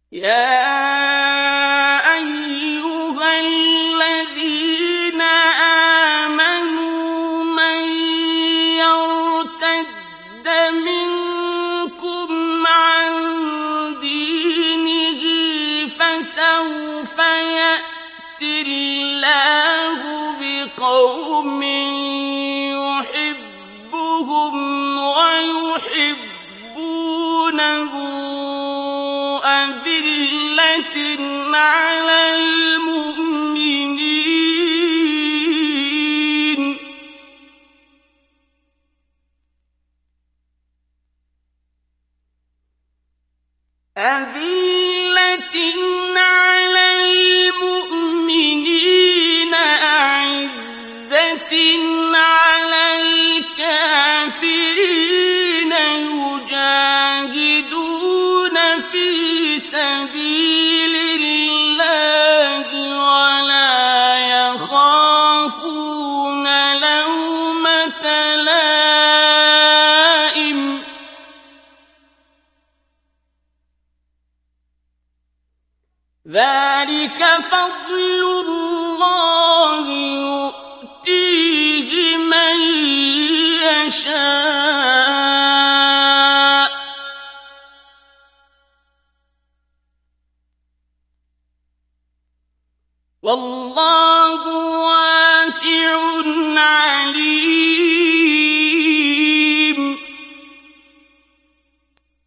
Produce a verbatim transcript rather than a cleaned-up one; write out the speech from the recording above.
يا أيها الذين آمنوا من يرتد منكم عن دينه فسوف يأتي الله بقوم يحبهم ويحبونه أذلة على المؤمنين أذلة على المؤمنين أعزة على الكافرين يجاهدون في سبيل الله ولا يخافون لومة لائم ذلك فضل الله يؤتيه من يشاء والله